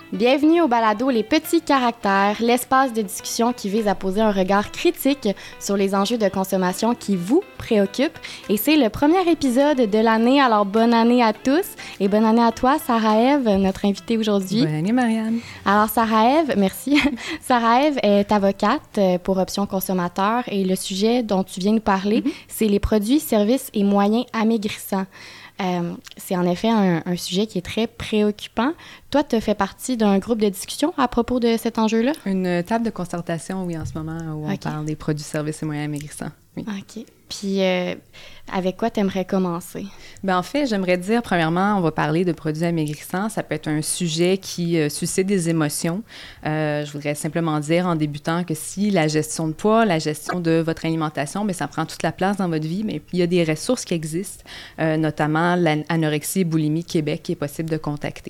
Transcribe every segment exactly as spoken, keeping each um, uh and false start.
Bienvenue au balado Les Petits Caractères, l'espace de discussion qui vise à poser un regard critique sur les enjeux de consommation qui vous préoccupent. Et c'est le premier épisode de l'année, alors bonne année à tous et bonne année à toi, Sarah-Ève, notre invitée aujourd'hui. Bonne année, Marianne. Alors, Sarah-Ève, merci. Sarah-Ève est avocate pour Options Consommateurs et le sujet dont tu viens nous parler, mm-hmm. c'est les produits, services et moyens amaigrissants. Euh, c'est en effet un, un sujet qui est très préoccupant. Toi, tu fais partie d'un groupe de discussion à propos de cet enjeu-là? Une table de concertation, oui, en ce moment, où okay. on parle des produits, services et moyens amaigrissants. Oui. OK. Puis, euh, avec quoi tu aimerais commencer? Bien, en fait, j'aimerais dire, premièrement, on va parler de produits amaigrissants. Ça peut être un sujet qui euh, suscite des émotions. Euh, je voudrais simplement dire, en débutant, que si la gestion de poids, la gestion de votre alimentation, bien, ça prend toute la place dans votre vie, mais il y a des ressources qui existent, euh, notamment l'anorexie et boulimie Québec qui est possible de contacter.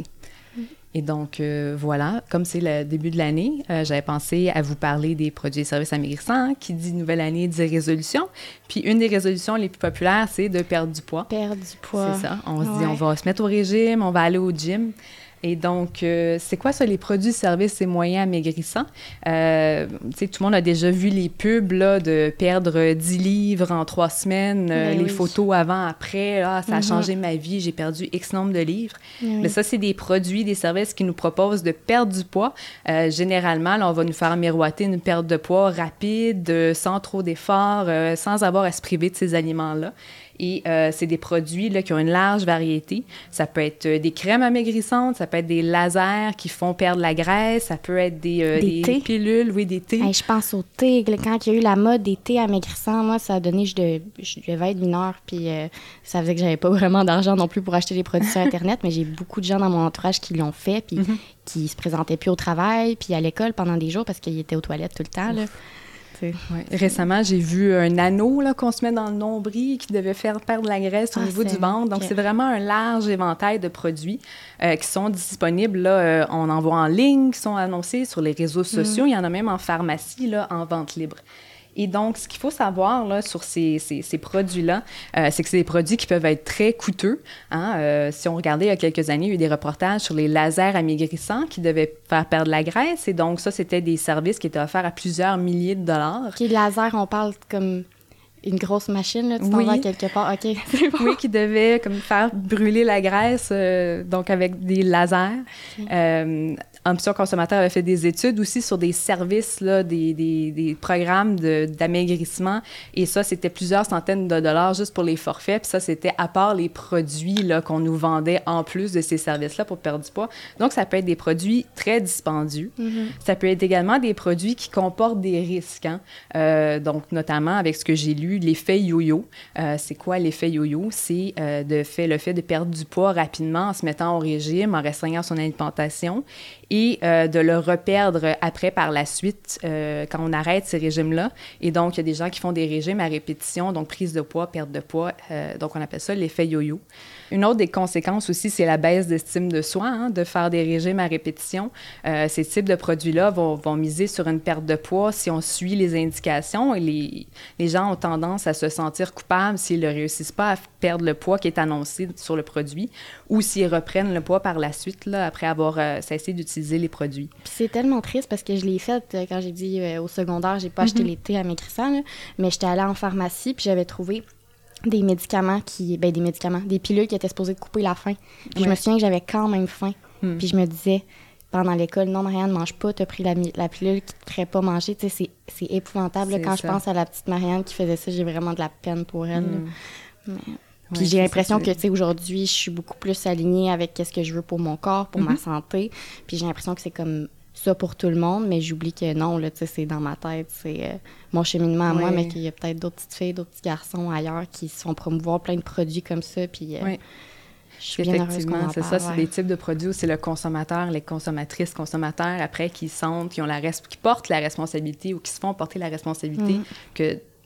Et donc, euh, voilà, comme c'est le début de l'année, euh, j'avais pensé à vous parler des produits et services amaigrissants. Qui dit nouvelle année, dit résolution. Puis, une des résolutions les plus populaires, c'est de perdre du poids. Perdre du poids. C'est ça. On se ouais. dit, on va se mettre au régime, on va aller au gym. Et donc, euh, c'est quoi ça, les produits, services et moyens amaigrissants? Euh, tu sais, tout le monde a déjà vu les pubs, là, de perdre dix livres en trois semaines, euh, les oui. photos avant, après, là, ça a mm-hmm. changé ma vie, j'ai perdu X nombre de livres. Mm-hmm. Mais ça, c'est des produits, des services qui nous proposent de perdre du poids. Euh, généralement, là, on va nous faire miroiter une perte de poids rapide, euh, sans trop d'efforts, euh, sans avoir à se priver de ces aliments-là. Et euh, c'est des produits là, qui ont une large variété. Ça peut être euh, des crèmes amaigrissantes, ça peut être des lasers qui font perdre la graisse, ça peut être des, euh, des, des pilules, oui, des thés. Hey, je pense au thé. Quand il y a eu la mode des thés amaigrissants, moi, ça a donné, je, de, je devais être mineure, puis euh, ça faisait que j'avais pas vraiment d'argent non plus pour acheter des produits sur Internet, mais j'ai beaucoup de gens dans mon entourage qui l'ont fait, puis mm-hmm. qui se présentaient plus au travail, puis à l'école pendant des jours parce qu'ils étaient aux toilettes tout le temps, là. Ouais. Récemment, j'ai vu un anneau là, qu'on se met dans le nombril qui devait faire perdre la graisse au ah, niveau du ventre. Donc, okay. c'est vraiment un large éventail de produits euh, qui sont disponibles. Là, euh, on en voit en ligne, qui sont annoncés sur les réseaux sociaux. Mm. Il y en a même en pharmacie, là, en vente libre. Et donc, ce qu'il faut savoir là, sur ces, ces, ces produits-là, euh, c'est que c'est des produits qui peuvent être très coûteux. Hein? Euh, si on regardait il y a quelques années, il y a eu des reportages sur les lasers amaigrissants qui devaient faire perdre la graisse. Et donc, ça, c'était des services qui étaient offerts à plusieurs milliers de dollars. OK, laser, on parle comme une grosse machine, là, tu t'en oui. vas quelque part. OK, c'est bon. Oui, qui devait comme, faire brûler la graisse, euh, donc avec des lasers. Okay. Euh, Options Consommateurs avait fait des études aussi sur des services, là, des, des, des programmes de, d'amaigrissement. Et ça, c'était plusieurs centaines de dollars juste pour les forfaits. Puis ça, c'était à part les produits là, qu'on nous vendait en plus de ces services-là pour perdre du poids. Donc, ça peut être des produits très dispendieux. Mm-hmm. Ça peut être également des produits qui comportent des risques. Hein? Euh, donc, notamment, avec ce que j'ai lu, l'effet yo-yo. Euh, c'est quoi l'effet yo-yo? C'est euh, de fait, le fait de perdre du poids rapidement en se mettant au régime, en restreignant son alimentation. Et euh, de le reperdre après par la suite euh, quand on arrête ces régimes-là. Et donc, il y a des gens qui font des régimes à répétition, donc prise de poids, perte de poids. Euh, donc, on appelle ça l'effet yo-yo. Une autre des conséquences aussi, c'est la baisse d'estime de soi, hein, de faire des régimes à répétition. Euh, ces types de produits-là vont, vont miser sur une perte de poids si on suit les indications. Et les, les gens ont tendance à se sentir coupables s'ils ne réussissent pas à perdre le poids qui est annoncé sur le produit ou s'ils reprennent le poids par la suite, là, après avoir euh, cessé d'utiliser les produits. Puis c'est tellement triste parce que je l'ai fait euh, quand j'ai dit euh, au secondaire, j'ai pas mm-hmm. acheté les thés amaigrissants, là, mais j'étais allée en pharmacie puis j'avais trouvé des médicaments qui... Ben, des médicaments, des pilules qui étaient supposées de couper la faim. Puis ouais. je me souviens que j'avais quand même faim. Mm. Puis je me disais, pendant l'école, non, Marianne, mange pas, t'as pris la, la pilule qui te ferait pas manger. Tu sais, c'est, c'est épouvantable. C'est là, quand ça. Je pense à la petite Marianne qui faisait ça, j'ai vraiment de la peine pour elle. Mm. Mais... Puis ouais, j'ai l'impression que, tu sais, aujourd'hui, je suis beaucoup plus alignée avec qu'est-ce que je veux pour mon corps, pour mm-hmm. ma santé. Puis j'ai l'impression que c'est comme ça pour tout le monde, mais j'oublie que non, là, tu sais, c'est dans ma tête, c'est euh, mon cheminement à ouais. moi, mais qu'il y a peut-être d'autres petites filles, d'autres petits garçons ailleurs qui se font promouvoir plein de produits comme ça, puis euh, ouais. je suis bien heureuse qu'on en c'est parle, ça, ouais. c'est des types de produits où c'est le consommateur, les consommatrices, consommateurs, après, qui sentent, qui ont la res- qui portent la responsabilité ou qui se font porter la responsabilité mm. que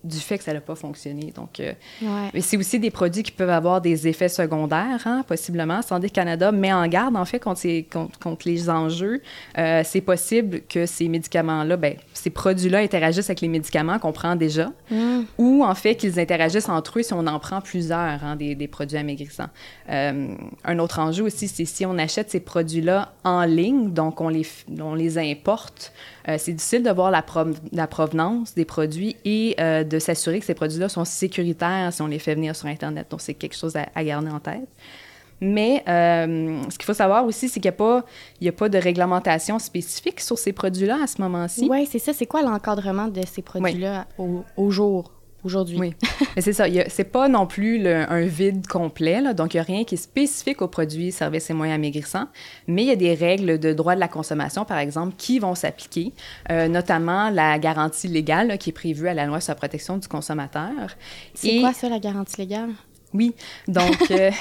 du fait que ça n'a pas fonctionné. Donc, euh, ouais. mais c'est aussi des produits qui peuvent avoir des effets secondaires, hein, possiblement. Santé Canada met en garde, en fait, contre, ces, contre, contre les enjeux. Euh, c'est possible que ces médicaments-là, ben, ces produits-là interagissent avec les médicaments qu'on prend déjà, mm. ou, en fait, qu'ils interagissent entre eux si on en prend plusieurs, hein, des, des produits amaigrissants. Euh, un autre enjeu aussi, c'est si on achète ces produits-là en ligne, donc on les, on les importe, euh, c'est difficile de voir la, pro- la provenance des produits et euh, de s'assurer que ces produits-là sont sécuritaires si on les fait venir sur Internet. Donc, c'est quelque chose à, à garder en tête. Mais euh, ce qu'il faut savoir aussi, c'est qu'il n'y a pas, il y a pas de réglementation spécifique sur ces produits-là à ce moment-ci. Oui, c'est ça. C'est quoi l'encadrement de ces produits-là oui. au, au jour, aujourd'hui? Oui, mais c'est ça. Il y a, c'est pas non plus le, un vide complet, là, donc il n'y a rien qui est spécifique aux produits, services et moyens amaigrissants, mais il y a des règles de droit de la consommation, par exemple, qui vont s'appliquer, euh, notamment la garantie légale là, qui est prévue à la loi sur la protection du consommateur. C'est et... quoi ça, la garantie légale? Oui, donc euh,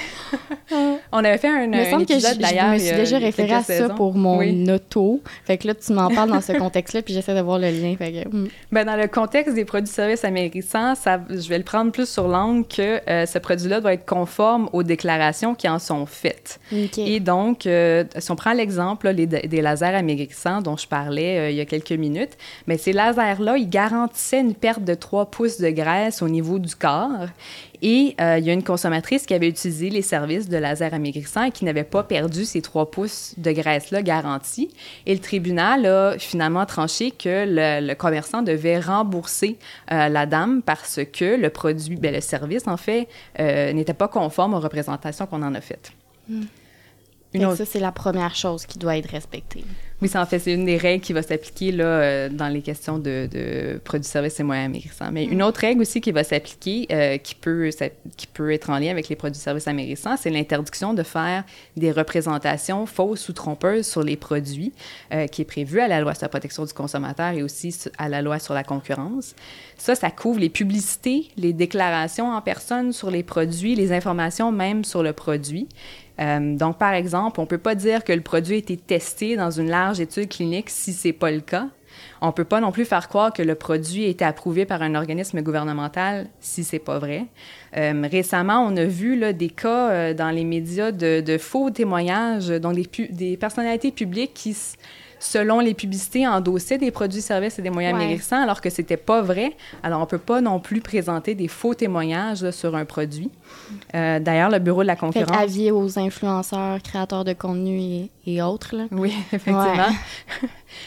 on avait fait un, il me semble un épisode que je, d'ailleurs. Je me suis déjà référée à ça saisons. Pour mon oui. auto. Fait que là, tu m'en parles dans ce contexte-là, puis j'essaie de voir le lien. Fait que, mm. ben, dans le contexte des produits services amaigrissants, ça, je vais le prendre plus sur l'angle que euh, ce produit-là doit être conforme aux déclarations qui en sont faites. Okay. Et donc, euh, si on prend l'exemple là, les, des lasers amaigrissants dont je parlais euh, il y a quelques minutes, bien, ces lasers-là, ils garantissaient une perte de trois pouces de graisse au niveau du corps. Et euh, il y a une consommatrice qui avait utilisé les services de laser amaigrissant et qui n'avait pas perdu ces trois pouces de graisse-là garantis. Et le tribunal a finalement tranché que le, le commerçant devait rembourser euh, la dame parce que le produit, bien, le service, en fait, euh, n'était pas conforme aux représentations qu'on en a faites. Mmh. Une autre... Ça, c'est la première chose qui doit être respectée. Oui, ça, en fait, c'est une des règles qui va s'appliquer là, euh, dans les questions de, de produits, services et moyens amaigrissants. Mais mm. une autre règle aussi qui va s'appliquer, euh, qui, peut, ça, qui peut être en lien avec les produits, services amaigrissants, c'est l'interdiction de faire des représentations fausses ou trompeuses sur les produits, euh, qui est prévue à la loi sur la protection du consommateur et aussi à la loi sur la concurrence. Ça, ça couvre les publicités, les déclarations en personne sur les produits, les informations même sur le produit. Euh, donc, par exemple, on ne peut pas dire que le produit a été testé dans une large étude clinique si ce n'est pas le cas. On ne peut pas non plus faire croire que le produit a été approuvé par un organisme gouvernemental si ce n'est pas vrai. Euh, récemment, on a vu là, des cas euh, dans les médias de, de faux témoignages, donc des, pu- des personnalités publiques qui... selon les publicités, endossaient des produits, services et des moyens ouais. amaigrissants, alors que c'était pas vrai. Alors, on peut pas non plus présenter des faux témoignages là, sur un produit. Euh, d'ailleurs, le Bureau de la concurrence... Fait avis aux influenceurs, créateurs de contenu et, et autres, là. Oui, effectivement. Ouais.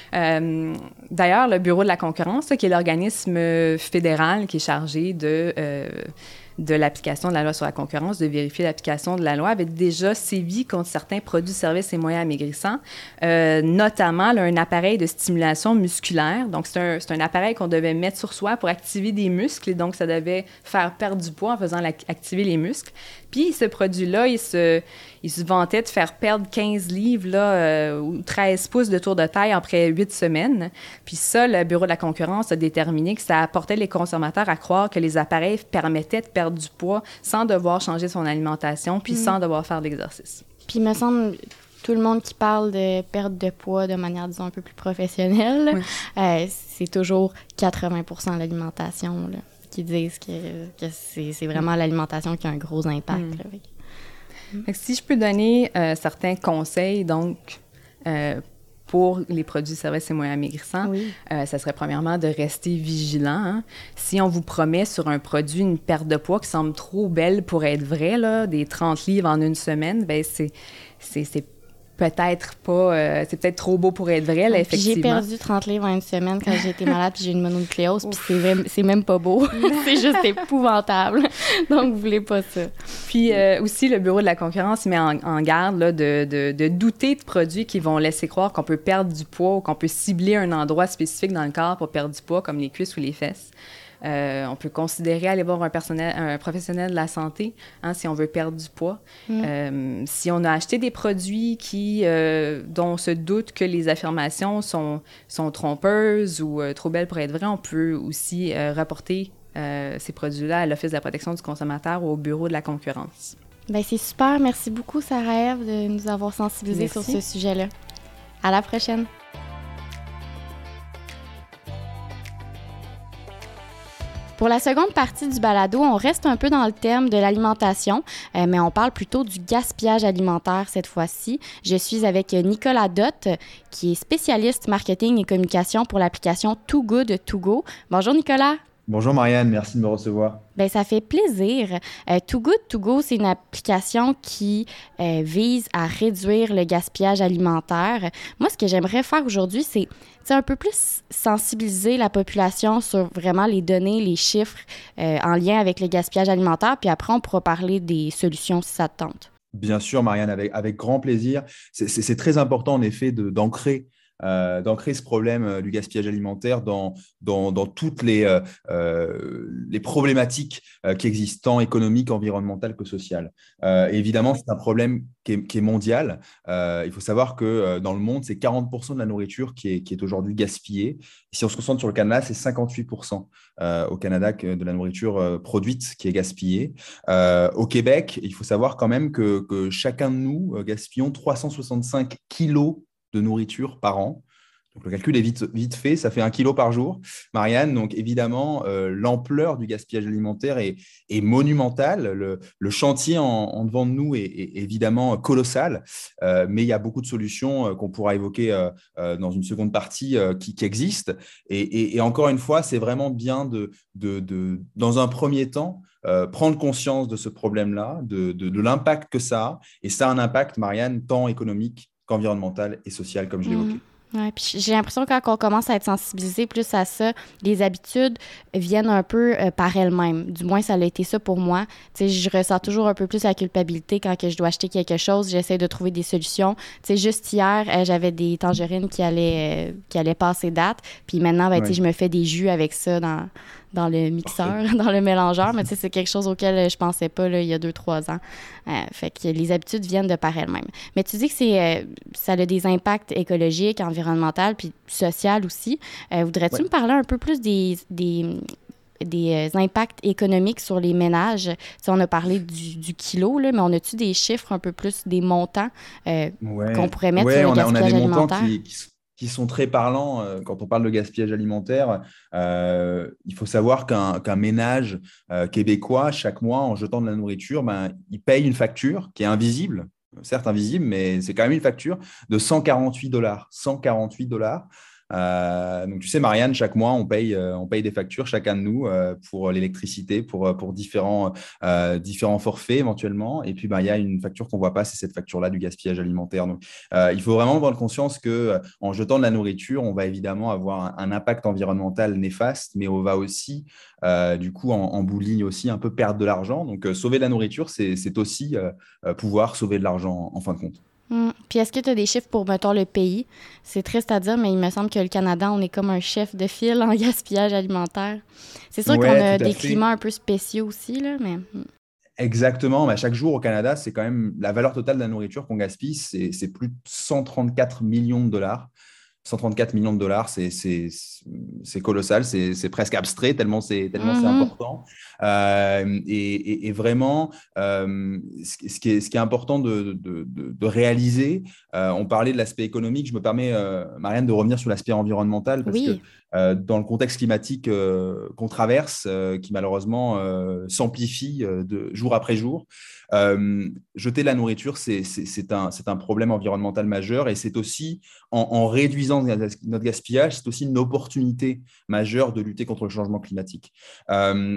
euh, d'ailleurs, le Bureau de la concurrence, là, qui est l'organisme fédéral qui est chargé de... Euh, de l'application de la loi sur la concurrence, de vérifier l'application de la loi, avait déjà sévi contre certains produits, services et moyens amaigrissants, euh, notamment là, un appareil de stimulation musculaire. Donc, c'est un, c'est un appareil qu'on devait mettre sur soi pour activer des muscles et donc ça devait faire perdre du poids en faisant la, activer les muscles. Puis, ce produit-là, il se, il se vantait de faire perdre quinze livres là, euh, ou treize pouces de tour de taille après huit semaines. Puis ça, le Bureau de la concurrence a déterminé que ça apportait les consommateurs à croire que les appareils permettaient de perdre du poids sans devoir changer son alimentation puis mmh. sans devoir faire de l'exercice. Puis il me semble... Tout le monde qui parle de perte de poids de manière, disons, un peu plus professionnelle, oui. euh, c'est toujours quatre-vingts pour cent l'alimentation là, qui disent que, que c'est, c'est vraiment l'alimentation qui a un gros impact. Mm. Là, fait que si je peux donner euh, certains conseils, donc, euh, pour les produits, services et moyens amaigrissants, oui. euh, ça serait premièrement de rester vigilant. Hein. Si on vous promet sur un produit une perte de poids qui semble trop belle pour être vraie, là, des trente livres en une semaine, bien, c'est, c'est, c'est peut-être pas... Euh, c'est peut-être trop beau pour être vrai, là, effectivement. J'ai perdu trente livres en une semaine quand j'ai été malade puis j'ai une mononucléose, puis c'est, même, c'est même pas beau. C'est juste épouvantable. Donc, vous voulez pas ça. Puis euh, aussi, le Bureau de la concurrence met en, en garde là, de, de, de douter de produits qui vont laisser croire qu'on peut perdre du poids ou qu'on peut cibler un endroit spécifique dans le corps pour perdre du poids, comme les cuisses ou les fesses. Euh, on peut considérer aller voir un, personnel, un professionnel de la santé hein, si on veut perdre du poids. Mm. Euh, si on a acheté des produits qui, euh, dont on se doute que les affirmations sont, sont trompeuses ou euh, trop belles pour être vraies, on peut aussi euh, rapporter euh, ces produits-là à l'Office de la protection du consommateur ou au Bureau de la concurrence. Bien, c'est super. Merci beaucoup, Sarah-Ève, de nous avoir sensibilisés sur ce sujet-là. À la prochaine. Pour la seconde partie du balado, on reste un peu dans le thème de l'alimentation, euh, mais on parle plutôt du gaspillage alimentaire cette fois-ci. Je suis avec Nicolas Dott, qui est spécialiste marketing et communication pour l'application Too Good To Go. Bonjour Nicolas. Bonjour Marianne, merci de me recevoir. Bien, ça fait plaisir. Euh, Too Good To Go, c'est une application qui euh, vise à réduire le gaspillage alimentaire. Moi, ce que j'aimerais faire aujourd'hui, c'est un peu plus sensibiliser la population sur vraiment les données, les chiffres euh, en lien avec le gaspillage alimentaire, puis après, on pourra parler des solutions si ça te tente. Bien sûr, Marianne, avec, avec grand plaisir. C'est, c'est, c'est très important, en effet, de, d'ancrer Euh, d'ancrer ce problème euh, du gaspillage alimentaire dans, dans, dans toutes les, euh, euh, les problématiques euh, qui existent, tant économiques, environnementales que sociales. Euh, et évidemment, c'est un problème qui est, qui est mondial. Euh, il faut savoir que euh, dans le monde, c'est quarante pour cent de la nourriture qui est, qui est aujourd'hui gaspillée. Et si on se concentre sur le Canada, c'est cinquante-huit pour cent euh, au Canada de la nourriture euh, produite qui est gaspillée. Euh, au Québec, il faut savoir quand même que, que chacun de nous euh, gaspillons trois cent soixante-cinq kilos de nourriture par an. Donc, le calcul est vite, vite fait, ça fait un kilo par jour. Marianne, donc évidemment, euh, l'ampleur du gaspillage alimentaire est, est monumentale. Le, le chantier en, en devant de nous est, est évidemment colossal, euh, mais il y a beaucoup de solutions euh, qu'on pourra évoquer euh, euh, dans une seconde partie euh, qui, qui existent. Et, et, et encore une fois, c'est vraiment bien de, de, de, dans un premier temps, euh, prendre conscience de ce problème-là, de, de, de l'impact que ça a. Et ça a un impact, Marianne, tant économique qu'environnementale et sociale, comme je l'évoquais. Mmh. Ouais, puis j'ai l'impression que quand on commence à être sensibilisé plus à ça, les habitudes viennent un peu euh, par elles-mêmes. Du moins, ça a été ça pour moi. Tu sais, je ressens toujours un peu plus la culpabilité quand que je dois acheter quelque chose. J'essaie de trouver des solutions. Tu sais, juste hier, euh, j'avais des tangerines qui allaient, euh, qui allaient passer date. Puis maintenant, ben, ouais. tu sais, je me fais des jus avec ça dans... dans le mixeur, dans le mélangeur, mais tu sais, c'est quelque chose auquel je pensais pas là, il y a deux, trois ans. Euh, fait que les habitudes viennent de par elles-mêmes. Mais tu dis que c'est, euh, ça a des impacts écologiques, environnementaux, puis sociaux aussi. Euh, voudrais-tu ouais. me parler un peu plus des... des des impacts économiques sur les ménages? T'sais, on a parlé du, du kilo, là, mais on a-tu des chiffres un peu plus, des montants euh, ouais. qu'on pourrait mettre ouais, sur le on a, gaspillage on a des alimentaire? Montants qui, qui qui sont très parlants euh, quand on parle de gaspillage alimentaire. Euh, il faut savoir qu'un, qu'un ménage euh, québécois, chaque mois, en jetant de la nourriture, ben, il paye une facture qui est invisible, certes invisible, mais c'est quand même une facture de cent quarante-huit dollars. cent quarante-huit dollars. Euh, donc, tu sais, Marianne, chaque mois, on paye, euh, on paye des factures, chacun de nous, euh, pour l'électricité, pour, pour différents, euh, différents forfaits éventuellement. Et puis, ben, il y a une facture qu'on ne voit pas, c'est cette facture-là du gaspillage alimentaire. Donc, euh, il faut vraiment prendre conscience qu'en jetant de la nourriture, on va évidemment avoir un, un impact environnemental néfaste, mais on va aussi, euh, du coup, en, en bout de ligne aussi, un peu perdre de l'argent. Donc, euh, sauver de la nourriture, c'est, c'est aussi euh, pouvoir sauver de l'argent en, en fin de compte. Mmh. Puis est-ce que tu as des chiffres pour, mettons, le pays? C'est triste à dire, mais il me semble que le Canada, on est comme un chef de file en gaspillage alimentaire. C'est sûr ouais, qu'on a des fait. climats un peu spéciaux aussi, là, mais... Exactement. Mais chaque jour au Canada, c'est quand même la valeur totale de la nourriture qu'on gaspille, c'est, c'est plus de cent trente-quatre millions de dollars. cent trente-quatre millions de dollars, c'est, c'est, c'est colossal, c'est, c'est presque abstrait tellement c'est, tellement mm-hmm. c'est important. Euh, et, et, et vraiment, euh, ce, qui est, ce qui est important de, de, de, de réaliser, euh, on parlait de l'aspect économique, je me permets, euh, Marianne, de revenir sur l'aspect environnemental parce oui. que euh, dans le contexte climatique euh, qu'on traverse, euh, qui malheureusement euh, s'amplifie euh, de, jour après jour, euh, jeter de la nourriture, c'est, c'est, c'est, un, c'est un problème environnemental majeur et c'est aussi en, en réduisant notre gaspillage, c'est aussi une opportunité majeure de lutter contre le changement climatique. Euh,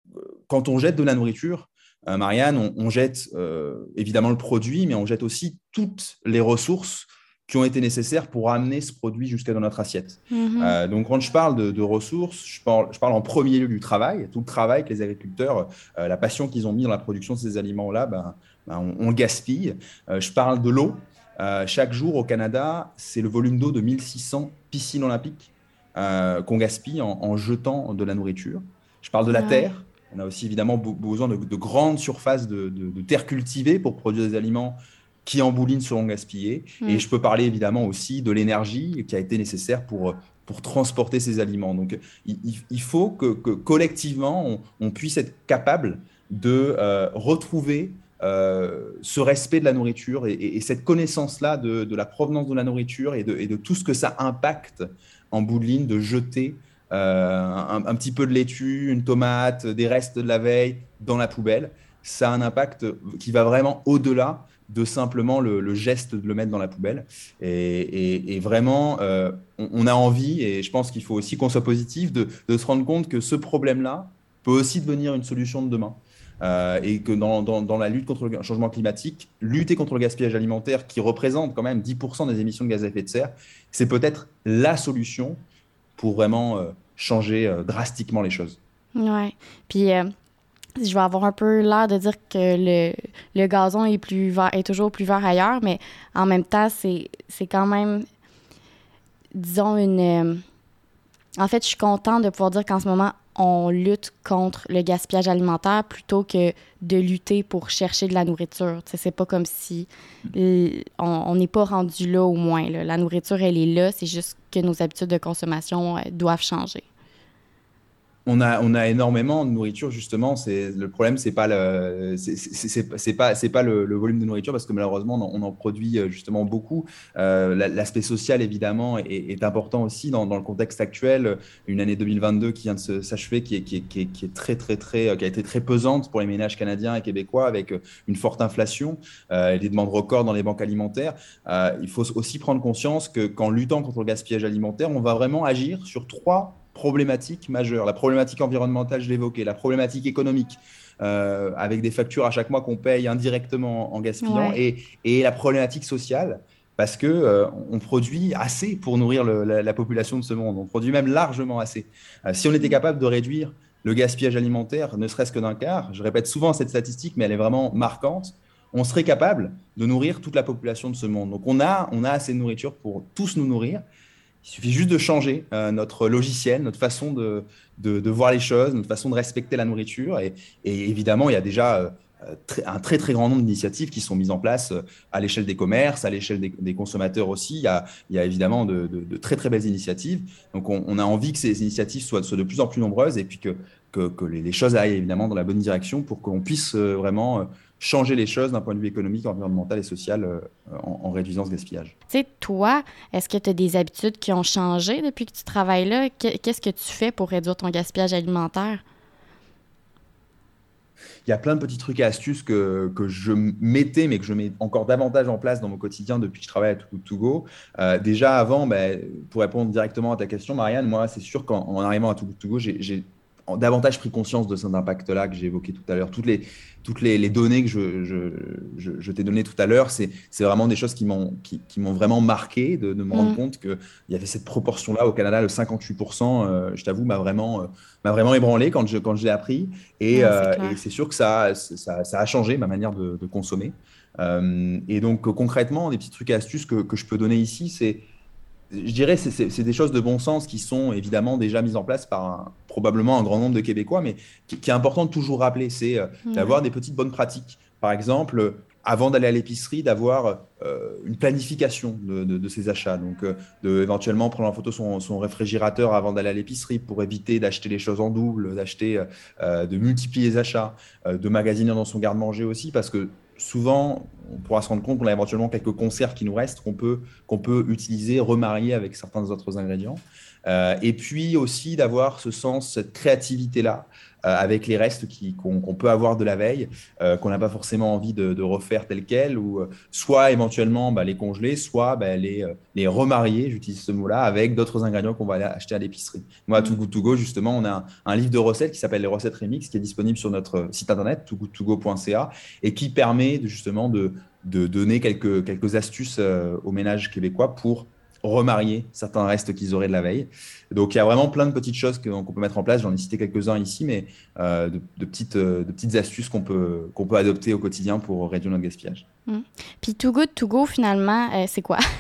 quand on jette de la nourriture, euh, Marianne, on, on jette euh, évidemment le produit, mais on jette aussi toutes les ressources qui ont été nécessaires pour amener ce produit jusqu'à dans notre assiette. Mm-hmm. Euh, donc, quand je parle de, de ressources, je parle, je parle en premier lieu du travail, tout le travail que les agriculteurs, euh, la passion qu'ils ont mis dans la production de ces aliments-là, ben, ben, on, on le gaspille. Euh, je parle de l'eau. Euh, chaque jour au Canada, c'est le volume d'eau de mille six cents piscines olympiques euh, qu'on gaspille en, en jetant de la nourriture. Je parle de la ouais. terre. On a aussi évidemment be- besoin de, de grandes surfaces de, de, de terre cultivée pour produire des aliments qui en bout de ligne seront gaspillés. Mmh. Et je peux parler évidemment aussi de l'énergie qui a été nécessaire pour, pour transporter ces aliments. Donc, il, il faut que, que collectivement, on, on puisse être capable de euh, retrouver euh, ce respect de la nourriture et, et, et cette connaissance-là de, de la provenance de la nourriture et de, et de tout ce que ça impacte en bout de ligne de jeter euh, un, un petit peu de laitue, une tomate, des restes de la veille dans la poubelle, ça a un impact qui va vraiment au-delà de simplement le, le geste de le mettre dans la poubelle. Et, et- et vraiment, euh, on, on a envie, et je pense qu'il faut aussi qu'on soit positif, de, de se rendre compte que ce problème-là peut aussi devenir une solution de demain. Euh, et que dans, dans- dans la lutte contre le changement climatique, lutter contre le gaspillage alimentaire, qui représente quand même dix pour cent des émissions de gaz à effet de serre, c'est peut-être la solution pour vraiment euh, changer euh, drastiquement les choses. Ouais. Puis, euh, je vais avoir un peu l'air de dire que le, le gazon est, plus vert, est toujours plus vert ailleurs, mais en même temps, c'est, c'est quand même, disons, une... euh, En fait, je suis contente de pouvoir dire qu'en ce moment, on lutte contre le gaspillage alimentaire plutôt que de lutter pour chercher de la nourriture. Tu sais, c'est pas comme si l- on on n'est pas rendu là au moins, là. La nourriture, elle est là, c'est juste que nos habitudes de consommation euh, doivent changer. On a, on a énormément de nourriture, justement. C'est, le problème, c'est pas le, c'est, c'est, c'est- c'est pas, c'est pas le, le volume de nourriture, parce que malheureusement, on en, on en produit euh, justement beaucoup. Euh, la- l'aspect social, évidemment, est, est important aussi dans, dans le contexte actuel. Une année deux mille vingt-deux qui vient de se- s'achever, qui est, qui est, qui est, qui est très, très, très, euh, qui a été très pesante pour les ménages canadiens et québécois, avec euh, une forte inflation, euh, et des demandes records dans les banques alimentaires. Euh, il faut aussi prendre conscience que qu'en luttant contre le gaspillage alimentaire, on va vraiment agir sur trois problématiques majeures. La problématique environnementale, je l'évoquais, la problématique économique, euh, avec des factures à chaque mois qu'on paye indirectement en gaspillant, Ouais. et, et la problématique sociale, parce que euh, on produit assez pour nourrir le- la, la population de ce monde. On produit même largement assez. Euh, si on était capable de réduire le gaspillage alimentaire, ne serait-ce que d'un quart, je répète souvent cette statistique, mais elle est vraiment marquante, on serait capable de nourrir toute la population de ce monde. Donc on a, on a assez de nourriture pour tous nous nourrir. Il suffit juste de changer euh, notre logiciel, notre façon de, de, de voir les choses, notre façon de respecter la nourriture. Et, et évidemment, il y a déjà euh, très- un très, très grand nombre d'initiatives qui sont mises en place euh, à l'échelle des commerces, à l'échelle des, des consommateurs aussi. Il y a, il y a évidemment de, de- de très, très belles initiatives. Donc, on, on a envie que ces initiatives soient, soient de plus en plus nombreuses, et puis que, que, que les, les choses aillent évidemment dans la bonne direction pour qu'on puisse euh, vraiment euh, changer les choses d'un point de vue économique, environnemental et social, euh, en, en réduisant ce gaspillage. Tu sais, toi, est-ce que tu as des habitudes qui ont changé depuis que tu travailles là? Que- Qu'est-ce que tu fais pour réduire ton gaspillage alimentaire? Il y a plein de petits trucs et astuces que, que je mettais, mais que je mets encore davantage en place dans mon quotidien depuis que je travaille à Too Good To Go. Euh, déjà avant, ben, pour répondre directement à ta question, Marianne, moi, c'est sûr qu'en en arrivant à Too Good To Go, j'ai j'ai davantage pris conscience de cet impact-là que j'ai évoqué tout à l'heure. Toutes les, toutes les, les données que je, je, je, je t'ai données tout à l'heure, c'est c'est vraiment des choses qui m'ont qui, qui m'ont vraiment marqué, de, de me rendre Mm. compte qu'il y avait cette proportion-là au Canada, le cinquante-huit pour cent, euh, je t'avoue, m'a vraiment, euh, m'a vraiment ébranlé quand je, quand je l'ai appris. Et, Ouais, c'est euh, et clair. c'est sûr que ça, ça, ça a changé ma manière de, de consommer. Euh, et donc, euh, concrètement, des petits trucs et astuces que, que je peux donner ici, c'est, je dirais, c'est c'est- c'est des choses de bon sens qui sont évidemment déjà mises en place par un- probablement un grand nombre de Québécois, mais qui, qui est important de toujours rappeler, c'est euh, Ouais. d'avoir des petites bonnes pratiques. Par exemple, euh, avant d'aller à l'épicerie, d'avoir euh, une planification de, de, de ses achats. Donc, euh, de éventuellement prendre en photo son, son réfrigérateur avant d'aller à l'épicerie pour éviter d'acheter les choses en double, d'acheter, euh, de multiplier les achats, euh, de magasiner dans son garde-manger aussi, parce que souvent, on pourra se rendre compte qu'on a éventuellement quelques conserves qui nous restent qu'on peut qu'on peut utiliser, remarier avec certains autres ingrédients. Euh, et puis aussi d'avoir ce sens, cette créativité-là euh, avec les restes qui, qu'on, qu'on peut avoir de la veille, euh, qu'on n'a pas forcément envie de, de refaire tel quel, ou euh, soit éventuellement bah, les congeler, soit bah, les, euh, les remarier, j'utilise ce mot-là, avec d'autres ingrédients qu'on va aller acheter à l'épicerie. Moi, à Too Mm. Good To Go, justement, on a un, un livre de recettes qui s'appelle Les recettes remix, qui est disponible sur notre site internet, too good to go point c a, et qui permet de, justement de, de donner quelques, quelques astuces euh, aux ménages québécois pour remarier certains restes qu'ils auraient de la veille. Donc, il y a vraiment plein de petites choses que- qu'on peut mettre en place. J'en ai cité quelques-uns ici, mais euh, de, de petites, euh, de petites astuces qu'on peut, qu'on peut adopter au quotidien pour réduire notre gaspillage. Mm. Puis Too Good To Go, finalement, euh, c'est quoi?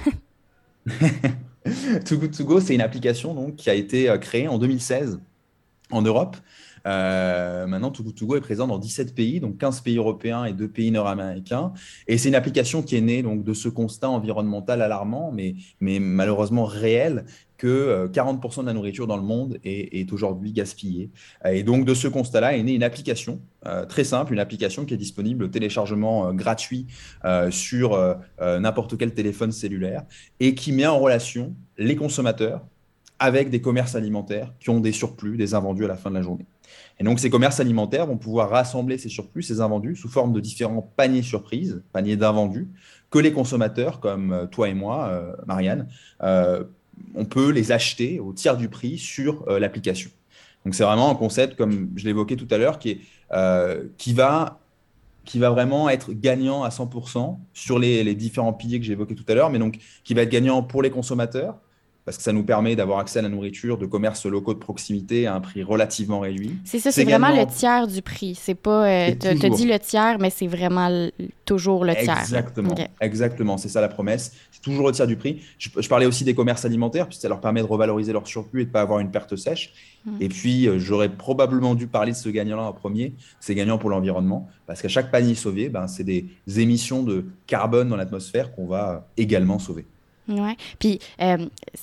Too Good To Go, c'est une application donc, qui a été euh, créée en deux mille seize en Europe. Euh, maintenant, Too Good To Go est présent dans dix-sept pays, donc quinze pays européens et deux pays nord-américains. Et c'est une application qui est née donc, de ce constat environnemental alarmant, mais, mais malheureusement réel, que euh, quarante pour cent de la nourriture dans le monde est, est aujourd'hui gaspillée. Et donc, de ce constat-là est née une application euh, très simple, une application qui est disponible au téléchargement euh, gratuit euh, sur euh, euh, n'importe quel téléphone cellulaire et qui met en relation les consommateurs avec des commerces alimentaires qui ont des surplus, des invendus à la fin de la journée. Et donc, ces commerces alimentaires vont pouvoir rassembler ces surplus, ces invendus, sous forme de différents paniers surprises, paniers d'invendus, que les consommateurs, comme toi et moi, euh, Marianne, euh, on peut les acheter au tiers du prix sur euh, l'application. Donc, c'est vraiment un concept, comme je l'évoquais tout à l'heure, qui, est, euh, qui, va, qui va vraiment être gagnant à cent pour cent sur les, les différents piliers que j'ai évoqués tout à l'heure, mais donc qui va être gagnant pour les consommateurs, parce que ça nous permet d'avoir accès à la nourriture de commerces locaux de proximité à un prix relativement réduit. C'est ça, c'est, c'est vraiment gagnant... le tiers du prix. C'est pas, euh, tu as dit le tiers, mais c'est vraiment l- toujours le tiers. Exactement, okay. exactement, c'est ça la promesse. C'est toujours le tiers du prix. Je, je parlais aussi des commerces alimentaires, puisque ça leur permet de revaloriser leur surplus et de ne pas avoir une perte sèche. Mmh. Et puis, euh, j'aurais probablement dû parler de ce gagnant-là en premier. C'est gagnant pour l'environnement, parce qu'à chaque panier sauvé, ben, c'est des émissions de carbone dans l'atmosphère qu'on va également sauver. Oui. Puis, euh,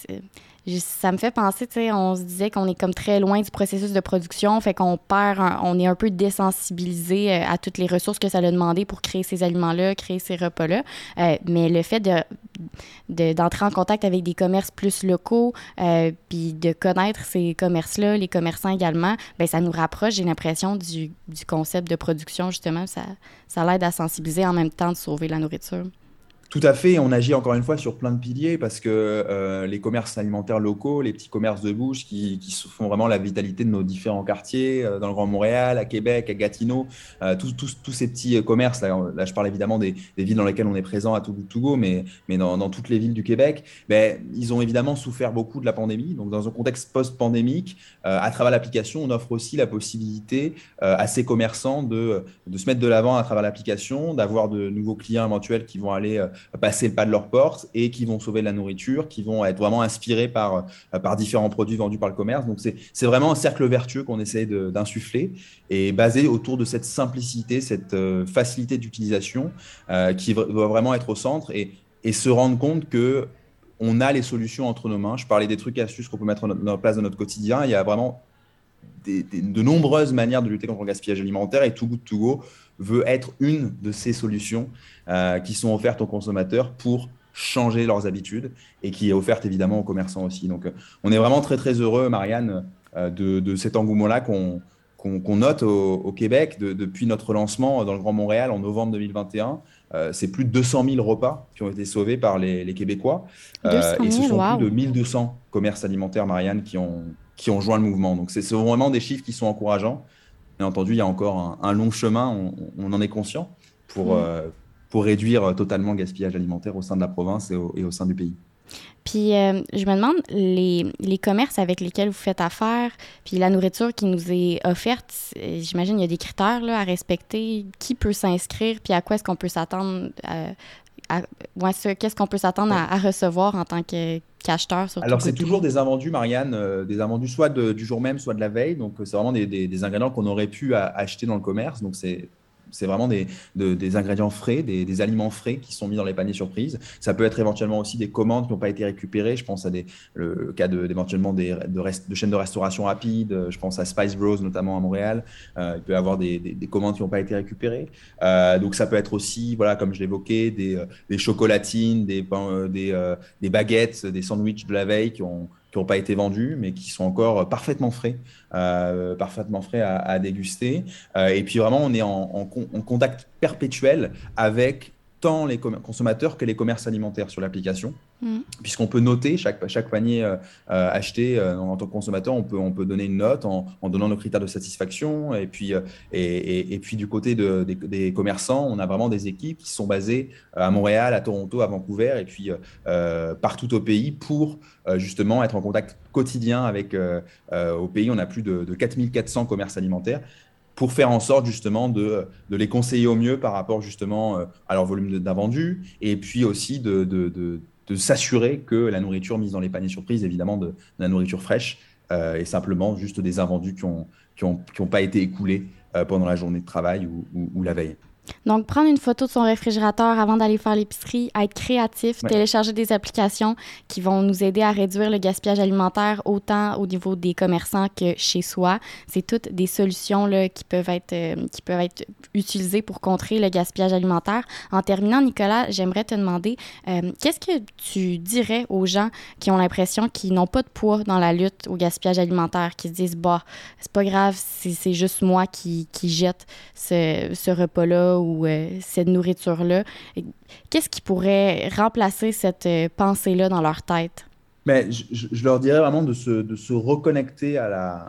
ça me fait penser, tu sais, on se disait qu'on est comme très loin du processus de production, fait qu'on perd, un, on est un peu désensibilisé à toutes les ressources que ça a demandé pour créer ces aliments-là, créer ces repas-là. Euh, mais le fait de, de, d'entrer en contact avec des commerces plus locaux, euh, puis de connaître ces commerces-là, les commerçants également, bien, ça nous rapproche, j'ai l'impression, du, du concept de production, justement. Ça, ça l'aide à sensibiliser en même temps de sauver la nourriture. Tout à fait, on agit encore une fois sur plein de piliers parce que euh, les commerces alimentaires locaux, les petits commerces de bouche qui, qui font vraiment la vitalité de nos différents quartiers, euh, dans le Grand Montréal, à Québec, à Gatineau, euh, tous, tous, tous ces petits commerces, là, là je parle évidemment des, des villes dans lesquelles on est présent à Togo, mais, mais dans, dans toutes les villes du Québec, ben, ils ont évidemment souffert beaucoup de la pandémie. Donc dans un contexte post-pandémique, euh, à travers l'application, on offre aussi la possibilité euh, à ces commerçants de, de se mettre de l'avant à travers l'application, d'avoir de nouveaux clients éventuels qui vont aller euh, passer le pas de leur porte et qui vont sauver de la nourriture, qui vont être vraiment inspirés par, par différents produits vendus par le commerce. Donc, c'est, c'est vraiment un cercle vertueux qu'on essaie de, d'insuffler et basé autour de cette simplicité, cette euh, facilité d'utilisation euh, qui v- doit vraiment être au centre et, et se rendre compte que on a les solutions entre nos mains. Je parlais des trucs et astuces qu'on peut mettre en place dans notre quotidien. Il y a vraiment Des, des, de nombreuses manières de lutter contre le gaspillage alimentaire et Too Good To Go veut être une de ces solutions euh, qui sont offertes aux consommateurs pour changer leurs habitudes et qui est offerte évidemment aux commerçants aussi. Donc, euh, on est vraiment très, très heureux, Marianne, euh, de, de cet engouement-là qu'on, qu'on, qu'on note au, au Québec de, depuis notre lancement dans le Grand Montréal en novembre deux mille vingt et un. Euh, c'est plus de deux cent mille repas qui ont été sauvés par les, les Québécois. Euh, et ce sont wow. plus de mille deux cents commerces alimentaires, Marianne, qui ont, qui ont joint le mouvement. Donc, c'est, c'est vraiment des chiffres qui sont encourageants. Bien entendu, il y a encore un, un long chemin, on, on en est conscient, pour, mmh. euh, pour réduire totalement le gaspillage alimentaire au sein de la province et au, et au sein du pays. Puis, euh, je me demande, les, les commerces avec lesquels vous faites affaire, puis la nourriture qui nous est offerte, j'imagine il y a des critères là, à respecter. Qui peut s'inscrire, puis à quoi est-ce qu'on peut s'attendre à, à, ouais, qu'est-ce qu'on peut s'attendre à, à recevoir en tant que qu'acheteur? Alors, c'est toujours des invendus, Marianne, euh, des invendus soit de, du jour même, soit de la veille. Donc, c'est vraiment des, des, des ingrédients qu'on aurait pu à, acheter dans le commerce. Donc, c'est... C'est vraiment des, de, des ingrédients frais, des, des aliments frais qui sont mis dans les paniers surprises. Ça peut être éventuellement aussi des commandes qui n'ont pas été récupérées. Je pense à des, le, le cas de, d'éventuellement des, de, rest, de chaînes de restauration rapide. Je pense à Spice Bros, notamment à Montréal. Euh, il peut y avoir des, des, des commandes qui n'ont pas été récupérées. Euh, donc, ça peut être aussi, voilà, comme je l'évoquais, des, des chocolatines, des, des, euh, des baguettes, des sandwichs de la veille qui ont qui n'ont pas été vendus, mais qui sont encore parfaitement frais, euh, parfaitement frais à, à déguster. Euh, et puis vraiment, on est en, en, en contact perpétuel avec tant les consommateurs que les commerces alimentaires sur l'application, mmh. puisqu'on peut noter chaque, chaque panier euh, acheté euh, en tant que consommateur, on peut, on peut donner une note en, en donnant nos critères de satisfaction. Et puis, euh, et, et, et puis du côté de, des, des commerçants, on a vraiment des équipes qui sont basées à Montréal, à Toronto, à Vancouver, et puis euh, partout au pays pour euh, justement être en contact quotidien avec euh, euh, au pays. On a plus de, de quatre mille quatre cents commerces alimentaires, pour faire en sorte justement de, de les conseiller au mieux par rapport justement à leur volume d'invendus et puis aussi de, de, de, de s'assurer que la nourriture mise dans les paniers surprises, évidemment de, de la nourriture fraîche euh, et simplement juste des invendus qui n'ont qui ont, qui ont pas été écoulés euh, pendant la journée de travail ou, ou, ou la veille. Donc, prendre une photo de son réfrigérateur avant d'aller faire l'épicerie, être créatif, ouais. télécharger des applications qui vont nous aider à réduire le gaspillage alimentaire autant au niveau des commerçants que chez soi. C'est toutes des solutions là, qui, peuvent être, euh, qui peuvent être utilisées pour contrer le gaspillage alimentaire. En terminant, Nicolas, j'aimerais te demander, euh, qu'est-ce que tu dirais aux gens qui ont l'impression qu'ils n'ont pas de poids dans la lutte au gaspillage alimentaire, qui se disent, bah, c'est pas grave, c'est, c'est juste moi qui, qui jette ce, ce repas-là ou euh, cette nourriture-là. Qu'est-ce qui pourrait remplacer cette euh, pensée-là dans leur tête? Mais je, je leur dirais vraiment de se, de se reconnecter à, la,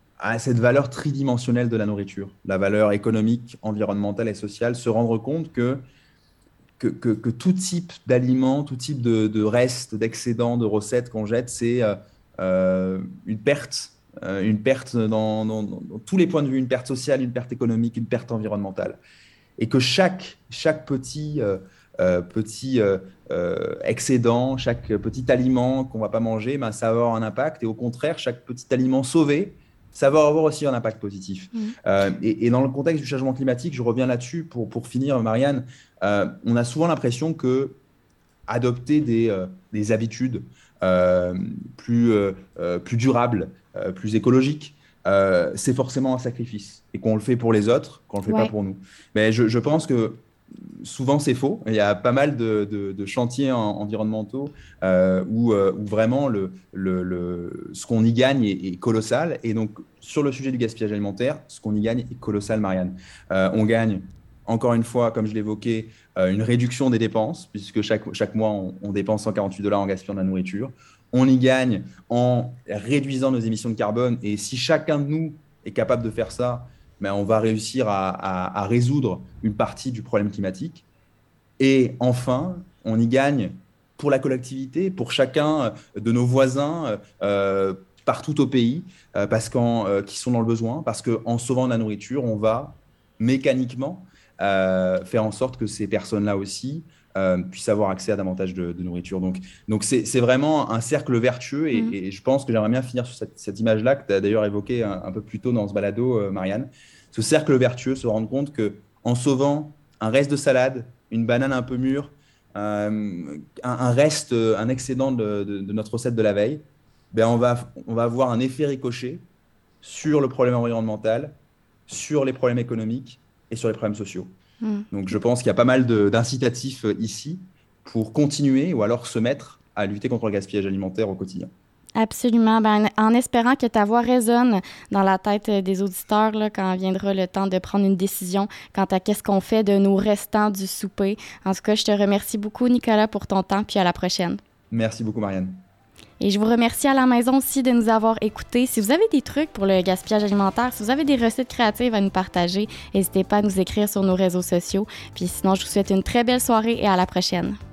à cette valeur tridimensionnelle de la nourriture, la valeur économique, environnementale et sociale, se rendre compte que, que, que, que tout type d'aliments, tout type de, de restes, d'excédents, de recettes qu'on jette, c'est euh, euh, une perte, euh, une perte dans, dans, dans tous les points de vue, une perte sociale, une perte économique, une perte environnementale. Et que chaque, chaque petit, euh, euh, petit euh, euh, excédent, chaque petit aliment qu'on ne va pas manger, ben, ça va avoir un impact. Et au contraire, chaque petit aliment sauvé, ça va avoir aussi un impact positif. Mmh. Euh, et, et dans le contexte du changement climatique, je reviens là-dessus pour, pour finir, Marianne, euh, on a souvent l'impression que adopter des, euh, des habitudes euh, plus, euh, plus durables, euh, plus écologiques, Euh, c'est forcément un sacrifice et qu'on le fait pour les autres, qu'on ne le fait ouais. pas pour nous. Mais je, je pense que souvent c'est faux. Il y a pas mal de, de, de chantiers en, environnementaux euh, où, euh, où vraiment le, le, le, ce qu'on y gagne est, est colossal. Et donc sur le sujet du gaspillage alimentaire, ce qu'on y gagne est colossal, Marianne. Euh, on gagne, encore une fois, comme je l'évoquais, euh, une réduction des dépenses, puisque chaque, chaque mois on, on dépense cent quarante-huit dollars en gaspillant de la nourriture. On y gagne en réduisant nos émissions de carbone. Et si chacun de nous est capable de faire ça, ben on va réussir à, à, à résoudre une partie du problème climatique. Et enfin, on y gagne pour la collectivité, pour chacun de nos voisins euh, partout au pays, euh, parce qu'en, euh, qui sont dans le besoin, parce qu'en sauvant de la nourriture, on va mécaniquement euh, faire en sorte que ces personnes-là aussi Euh, puissent avoir accès à davantage de, de nourriture. Donc, donc c'est, c'est vraiment un cercle vertueux et, mmh. et je pense que j'aimerais bien finir sur cette, cette image-là que tu as d'ailleurs évoquée un, un peu plus tôt dans ce balado, euh, Marianne. Ce cercle vertueux, se rendre compte qu'en sauvant un reste de salade, une banane un peu mûre, euh, un, un reste, un excédent de, de, de notre recette de la veille, ben on, va, on va avoir un effet ricochet sur le problème environnemental, sur les problèmes économiques et sur les problèmes sociaux. Mmh. Donc, je pense qu'il y a pas mal de, d'incitatifs ici pour continuer ou alors se mettre à lutter contre le gaspillage alimentaire au quotidien. Absolument. Ben, en espérant que ta voix résonne dans la tête des auditeurs là, quand viendra le temps de prendre une décision quant à qu'est-ce qu'on fait de nos restants du souper. En tout cas, je te remercie beaucoup, Nicolas, pour ton temps, puis à la prochaine. Merci beaucoup, Marianne. Et je vous remercie à la maison aussi de nous avoir écoutés. Si vous avez des trucs pour le gaspillage alimentaire, si vous avez des recettes créatives à nous partager, n'hésitez pas à nous écrire sur nos réseaux sociaux. Puis sinon, je vous souhaite une très belle soirée et à la prochaine.